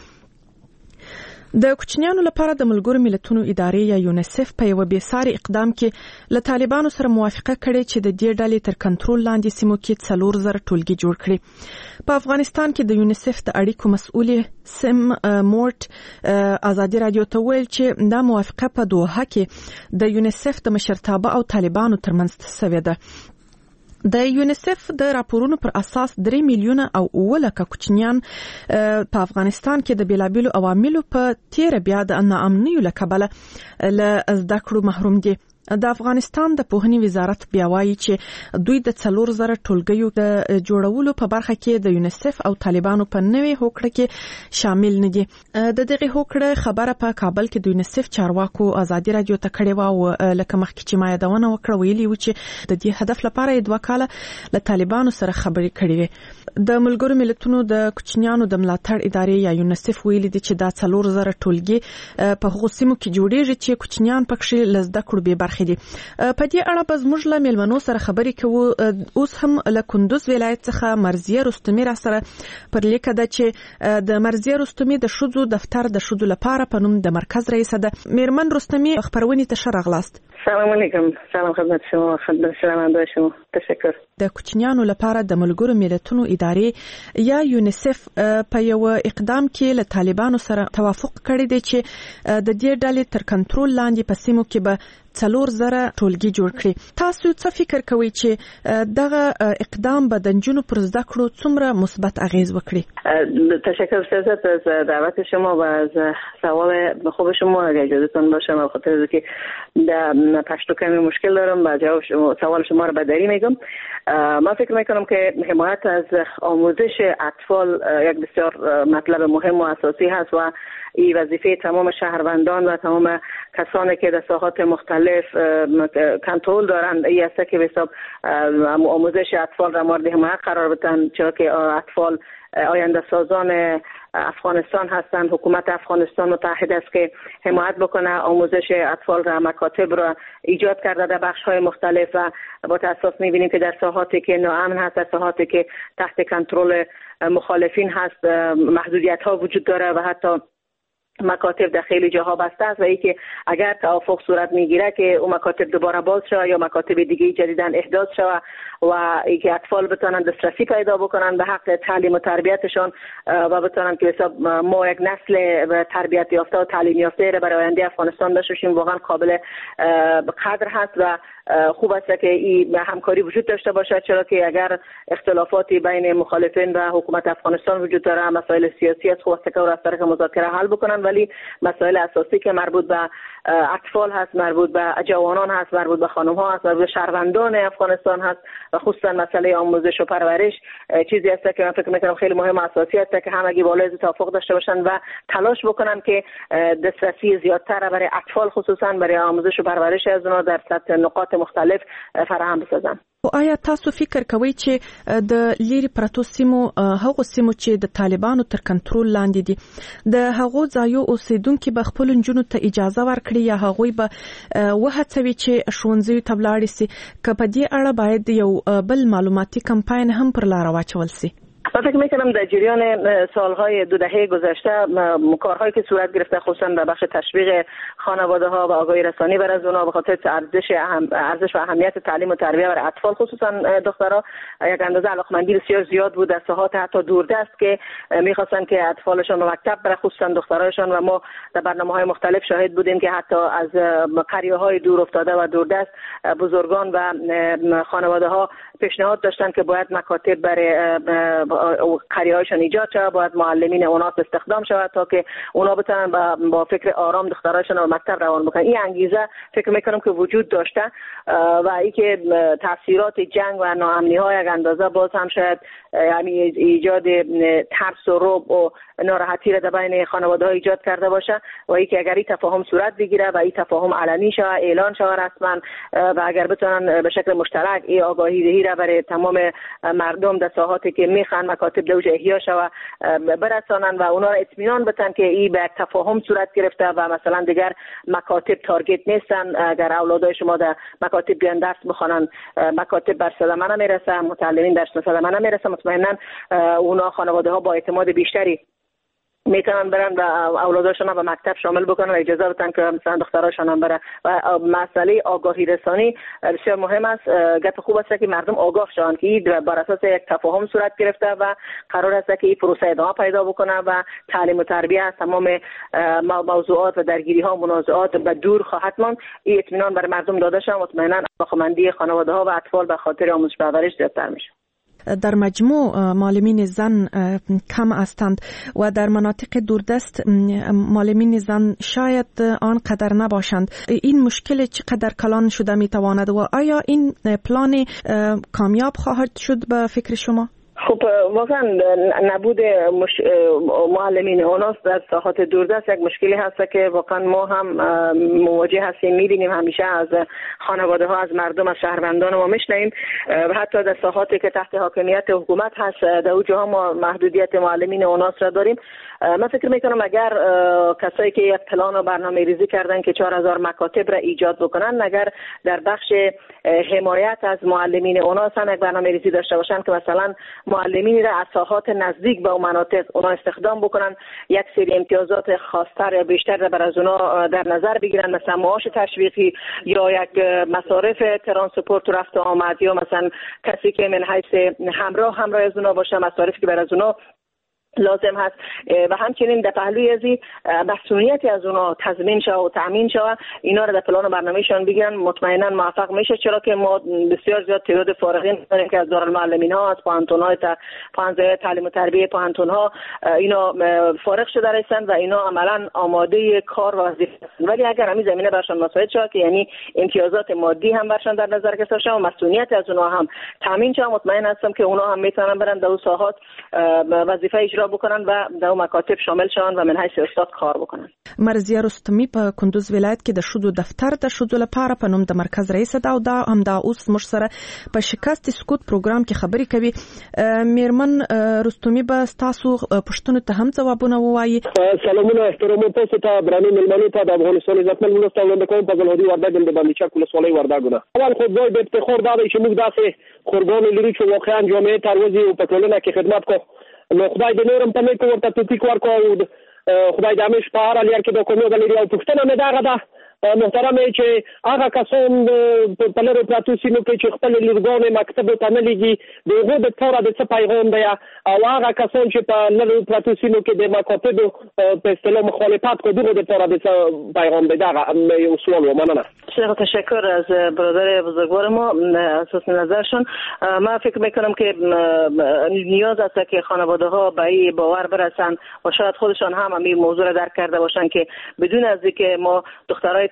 د کوچنیانو لپاره د ملګرو ملتونو ادارې یا یونیسف په یو بیساري اقدام کې له طالبانو سره موافقه کړې چې د دې ډلې تر کنټرول لاندې سیمو کې څلور زره ټولګي جوړ کړي. په افغانستان کې د یونیسف د اړیکو مسؤل سم مورت ازادي رادیو ته ویل چې دا موافقه په دوحه کې د یونیسف د مشرتابه او طالبانو ترمنځ شوې ده. د یونیسف د راپورونو پر اساس درې میلیونه او اوه لکه کوچنیان په افغانستان کې د بیلابیلو عواملو په تیر بیا د ناامنیو له کبله له زده کړو محروم دي. د افغانستان د پوهنې وزارت بیا وایي چې دوی د څلور زره ټولګیو د جوړولو په برخه کې د یونیسف او طالبانو په نوې هوکړه کې شامل نه دي. د دغه هوکړه خبره په کابل کې د یونیسف چارواکو ازادي رادیو ته کړې و او لکه مخکې چې ما یادونه وکړه ویلي و چې د دې هدف لپاره دوه کاله له طالبانو سره خبرې کړې وي. د ملګرو ملتونو د کوچنیانو د ملاتړ ادارې یا یونیسف ویلي دي چې دا څلور زره ټولګي په هغو سیمو کې جوړیږي چې کوچنیان پکې له زده کړو بې برخې دي. په دې اړه به زموږ له میلمنو سره خبرې کوو. اوس هم له کندوز ولایت څخه مرزیه رستمی را سره پر لیکه ده چې د مرزیه رستمی د شذو دفتر د شذو لپاره په نوم د مرکز رئیس ده. میرمن رستمی خبرونې ته ښه راغلاست. سلام علیکم. سلام خدمت شما، خدمت شنوندگان شما. تشکر. د کوچنیانو لپاره د ملګرو ملتونو ادارې یا یونیسف په یو اقدام کې له طالبانو سره توافق کړی دی چې د دې ډلې تر کنټرول لاندې په سیمو کې به څلور زره ټولګي جوړ کړي. تاسو څه فکر کوئ چې دغه اقدام به د نجونو پر زده کړو څومره مثبت اغیز وکړي؟ تشکر سازت از دعوت شما و از سوال خوب شما. اگر اجازهتون باشه من خاطر اینکه در پشتو کمی مشکل دارم و جواب شما سوال شما رو به دری میگم. من فکر میکنم که حمایت از آموزش اطفال یک بسیار مطلب مهم و اساسی هست و این وظیفه تمام شهروندان و تمام کسانی که در ساحات مختلف کنترل دارند این است که به حساب آموزش اطفال را مورد حمایت قرار بدن، چرا که اطفال آینده سازان افغانستان هستند. حکومت افغانستان متحد است که حمایت بکنه آموزش اطفال را، مکاتب را ایجاد کرده در بخش‌های مختلف و با تأسف می‌بینیم که در ساحاتی که ناامن هست، در ساحاتی که تحت کنترل مخالفین هست، محدودیت‌ها وجود داره و حتی مکاتب در خیلی جاها بسته است و ای که اگر توافق صورت میگیره که اون مکاتب دوباره باز شود یا مکاتب دیگه جدیداً احداث شود و ای که اطفال بتونن دسترسی پیدا بکنن به حق تعلیم و تربیتشان و بتونن که حساب ما یک نسل تربیت یافته و تعلیم یافته را برای آینده افغانستان داشته باشیم واقعا قابل قدر هست و خوب است که این همکاری وجود داشته باشد، چرا که اگر اختلافاتی بین مخالفین و حکومت افغانستان وجود داره، مسائل سیاسی است، خوب است که از طریق مذاکره حل بکنن، ولی مسائل اساسی که مربوط به اطفال هست، مربوط به جوانان هست، مربوط به خانم ها هست، مربوط به شهروندان افغانستان هست و خصوصا مسئله آموزش و پرورش چیزی است که من فکر میکنم خیلی مهم و اساسی است که همگی بالای توافق داشته باشن و تلاش بکنن که دسترسی زیادتر برای اطفال خصوصا برای آموزش و پرورش از اونها در سطح نقاط مختلف فراهم بسازن. آیا تاسو فکر کوئ چې د لیری پرتو سیمو هغو سیمو چې د طالبانو تر کنټرول لاندې دي د هغو ځایو اوسیدونکو به خپل نجونو ته اجازه ورکړي یا هغوی به وهڅوي چې ښوونځیو ته ولاړ شي؟ که په دې اړه باید یو بل معلوماتي کمپاین هم پر لار واچول شي. من فکر میکنم در جریان سالهای دو دهه گذشته کارهایی که صورت گرفته خصوصا در بخش تشویق خانواده ها و آگاهی رسانی بر از اونها به خاطر ارزش اهم ارزش و اهمیت تعلیم و تربیت برای اطفال خصوصا دخترها یک اندازه علاقمندی بسیار زیاد بود در ساحات حتی دوردست که میخواستن که اطفالشان به مکتب بره خصوصا دخترایشان و ما در برنامه‌های مختلف شاهد بودیم که حتی از قریه‌های دور افتاده و دوردست بزرگان و خانواده ها پیشنهاد داشتن که باید مکاتب برای قریه‌هایشان ایجاد شود، باید معلمین اونها استخدام شود تا که اونا بتونن با, با فکر آرام دخترایشان رو مکتب روان بکنن. این انگیزه فکر میکنم که وجود داشته و ای که تاثیرات جنگ و ناامنی‌ها یک اندازه باز هم شاید یعنی ایجاد ترس و رعب و ناراحتی را در بین خانواده‌ها ایجاد کرده باشه و ای که اگر این تفاهم صورت بگیره و این تفاهم علنی شه، اعلان شه رسما و اگر بتونن به شکل مشترک این آگاهی دهی را برای تمام مردم در ساحاتی که میخوان مکاتب دوج احیا شه و برسانن و اونا را اطمینان بدن که این به تفاهم صورت گرفته و مثلا دیگر مکاتب تارگت نیستن. اگر اولادای شما در مکاتب بیان درس بخونن، مکاتب بر صدمه نمیرسه، متعلمین درس صدمه نمیرسه، مطمئنا اونا خانواده ها با اعتماد بیشتری میتونن برن و اولاداشون به مکتب شامل بکنن و اجازه بدن که مثلا دختراشون هم بره. و مسئله آگاهی رسانی بسیار مهم است. گپ خوب است که مردم آگاه شوند که این بر اساس یک تفاهم صورت گرفته و قرار است که این پروسه ادامه پیدا بکنه و تعلیم و تربیت تمام موضوعات و درگیری ها منازعات به دور خواهد ماند. این اطمینان بر مردم داده شد، مطمئنا علاقه‌مندی خانواده ها و اطفال به خاطر آموزش و پرورش زیادتر میشه. در مجموع معلمین زن کم هستند و در مناطق دوردست معلمین زن شاید آنقدر نباشند. این مشکل چقدر کلان شده میتواند و آیا این پلان کامیاب خواهد شد به فکر شما؟ خب واقعا نبود مش... معلمین اوناس در ساحات دوردست یک مشکلی هست که واقعا ما هم مواجه هستیم، می‌بینیم همیشه از خانواده ها، از مردم، از شهروندان ما میشنویم و حتی در ساحاتی که تحت حاکمیت حکومت هست در اونجا ما محدودیت معلمین اوناس را داریم. من فکر میکنم اگر کسایی که یک پلان و برنامه ریزی کردن که چهار هزار مکاتب را ایجاد بکنن، اگر در بخش حمایت از معلمین اوناس هم یک برنامه ریزی داشته باشن که مثلا معلمینی را از ساحات نزدیک به مناطق اونا استخدام بکنن، یک سری امتیازات خاص‌تر یا بیشتر را بر از اونا در نظر بگیرن، مثلا معاش تشویقی یا یک مصارف ترانسپورت و رفت و آمد یا مثلا کسی که من حیث همراه همراه از اونا باشه، مصارفی که بر از اونا لازم هست و همچنین در پهلوی ازی مسئولیتی از اونا تضمین شود و تامین شود، اینا رو در پلان و برنامه‌شان بگیرن، مطمئنا موفق میشه. چرا که ما بسیار زیاد تعداد فارغین داریم که از دارالمعلمین ها، از پانتون‌های پانزده تعلیم و تربیت پانتون ها اینا فارغ شده هستند و اینا عملا آماده کار و وظیفه هستند. ولی اگر همین زمینه برشان مساعد شود که یعنی امتیازات مادی هم برشان در نظر گرفته شود و مسئولیت از اونا هم تامین شود، مطمئن هستم که اونا هم میتونن برن در اون ساحات وظیفه اجرا بکنن و در مکاتب شامل شون و من حیث استاد کار بکنن. مرزیه رستمی په کندوز ولایت کې د شودو دفتر د شودو لپاره په نوم د مرکز رئیس دا دا هم دا اوس مش سره په شکست سکوت پروګرام کې خبرې کوي. میرمن رستمی به تاسو پښتون ته هم ځوابونه ووایي. سلامونه احترام تاسو ته برانه ملمنو ته د افغانستان عزتمن ولست وړاندې کوم په بلهدي وردګ د باندې چا کول سوالي وردګونه. اول خو دوی د افتخار دا دی چې موږ داسې خورګان لري چې واقعا جامعه ترویج او په ټولنه کې خدمت کوي. نو خدای دې نورم په نیکو ورته توفیق ورکړي. خدای دې همیشه په هر لار کې د کومو غلري او پښتنه مې دا غدا محترمه چې هغه کسان په لرو پراتو سینو کې چې خپل لورګانې مکتب ته نه لګي دغه د تور د څه پیغام دی او هغه کسان چې په لرو پراتو سینو کې د مکاتب په اصطلاح مخالفت کوي دغه د تور د څه پیغام دی. دا یو سوال ومننه. شکر تشکر از برادر بزرگوار ما اساس نظرشون. من فکر میکنم که نیاز است که خانواده ها به این باور برسن و شاید خودشان هم این موضوع را درک کرده باشن که بدون از اینکه ما دخترای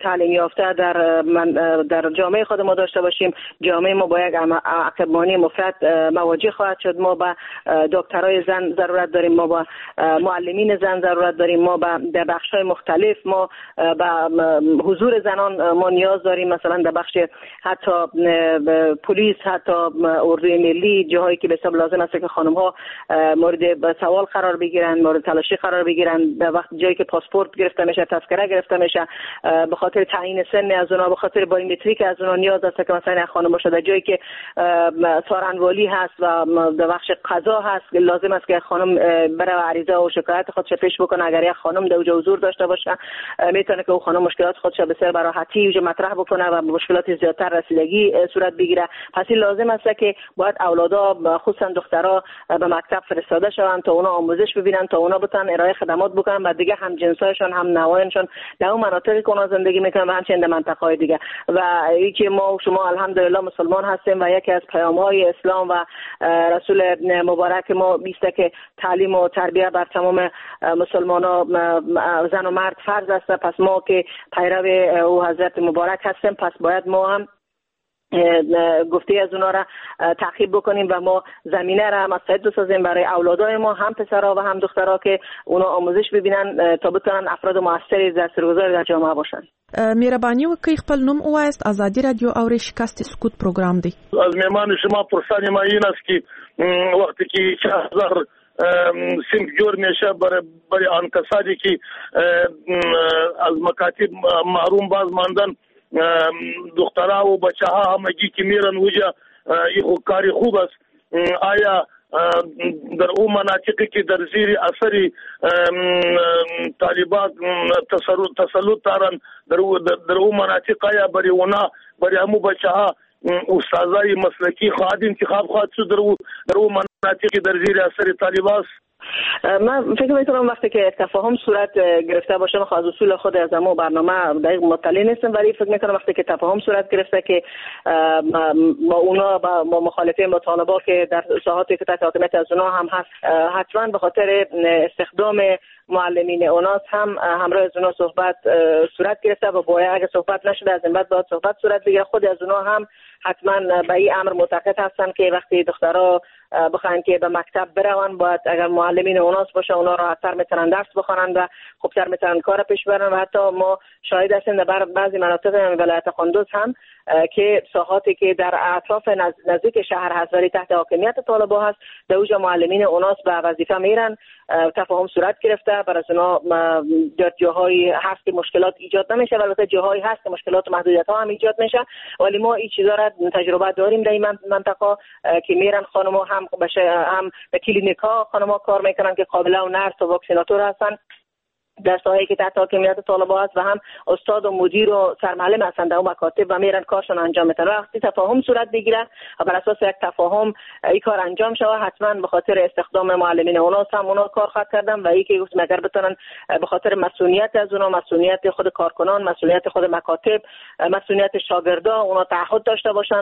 تعلیم یافته در در جامعه خود ما داشته باشیم، جامعه ما با یک عقب‌مانی مفرط مواجه خواهد شد. ما با دکترای زن ضرورت داریم، ما با معلمین زن ضرورت داریم، ما با در بخش‌های مختلف ما با حضور زنان ما نیاز داریم، مثلا در بخش حتی پلیس، حتی اردوی ملی، جاهایی که به حساب لازم است که خانم‌ها مورد سوال قرار بگیرن، مورد تلاشی قرار بگیرن، در وقت جایی که پاسپورت گرفته میشه، تذکره گرفته میشه، به خاطر تعیین سن از اونها، به خاطر بایومتریک از اونها نیاز است که مثلا خانم باشه. در جایی که سارنوالی هست و در بخش قضا هست، لازم است که خانم بره عریضه و شکایت خودش پیش بکنه. اگر یک خانم در اونجا حضور داشته باشه، میتونه که اون خانم مشکلات خودش بسیار به راحتی اونجا مطرح بکنه و مشکلات زیادتر رسیدگی صورت بگیره. پس این لازم است که باید اولادا، خصوصا دخترها، به مکتب فرستاده شوند تا اونا آموزش ببینن، تا اونا بتونن ارائه خدمات بکنن و دیگه هم جنسایشون هم نوایشون در اون مناطقی که اونا زندگی میکنن و همچنین در منطقه‌های دیگه. و اینکه ما و شما الحمدلله مسلمان هستیم و یکی از پیام‌های اسلام و رسول مبارک ما است که تعلیم و تربیت بر تمام مسلمان‌ها، زن و مرد فرض است. پس ما که پیرو او حضرت مبارک هستیم، پس باید ما هم گفته از اونا را تعقیب بکنیم و ما زمینه را مساعد بسازیم برای اولادای ما، هم پسرها و هم دخترها، که اونا آموزش ببینن تا بتونن افراد موثری در تاثیرگذار در جامعه باشن. مهرباني وکړئ خپل نوم ووایاست. ازادي رادیو او شکست سکوت پروګرام دی. از مهمان شما پرسانی ما این است که وقتی که شهر سمت جور میشه برای برای آن کسانی که از مکاتب محروم باز ماندن، دخترها و بچه ها همگی که میرن وجه، این کاری خوب است. آیا در اون مناطقی که در زیر اثر طالبان تسلط دارن، در اون مناطق آیا برای اونا، برای همو بچه ها استادای مسلکی خواهد انتخاب خواهد شد در اون مناطقی در زیر اثر طالبان؟ من فکر می‌کنم وقتی که تفاهم صورت گرفته باشه، من خواهد اصول خود از امو برنامه دقیق مطلع نیستم، ولی فکر می‌کنم وقتی که تفاهم صورت گرفته که با اونا با مخالفین با طالبان که در ساحاتی که تحت حاکمیت از اونا هم هست، حتما به خاطر استخدام معلمین اوناس هم همراه از اونا صحبت صورت گرفته و باید اگه صحبت نشده از این بعد باید صحبت صورت بگیره. خود از اونا هم حتما به این امر معتقد هستن که وقتی دخترها بخواین که به مکتب برون، باید اگر معلمین اوناس باشه اونا راحت‌تر میتونن درس بخونن و خوبتر میتونن کار پیش برن. و حتی ما شاهد هستیم در بعضی مناطق ولایت قندوز هم که ساحاتی که در اطراف نزدیک شهر هست ولی تحت حاکمیت طالبان هست، در اونجا معلمین اوناس به وظیفه میرن. تفاهم صورت گرفته، برای اونا در جاهایی هست که مشکلات ایجاد نمیشه، البته جاهایی هست که مشکلات و محدودیت ها هم ایجاد میشه، ولی ما این چیزا را تجربه داریم در این منطقه که میرن خانم‌ها هم بشه هم به کلینیک‌ها خانم‌ها کار میکنن که قابله و نرس و واکسیناتور هستن در ساحه‌ای که تحت حاکمیت طالبان است، و هم استاد و مدیر و سرمعلم هستند در اون مکاتب و میرن کارشون انجام میدن. وقتی تفاهم صورت بگیره و بر اساس یک تفاهم این کار انجام شود، حتما به خاطر استخدام معلمین اوناس هم اونا کار خواهد کردن و اینکه گفتم اگر بتونن به خاطر مسئولیت از اونا، مسئولیت خود کارکنان، مسئولیت خود مکاتب، مسئولیت شاگردا اونا تعهد داشته باشن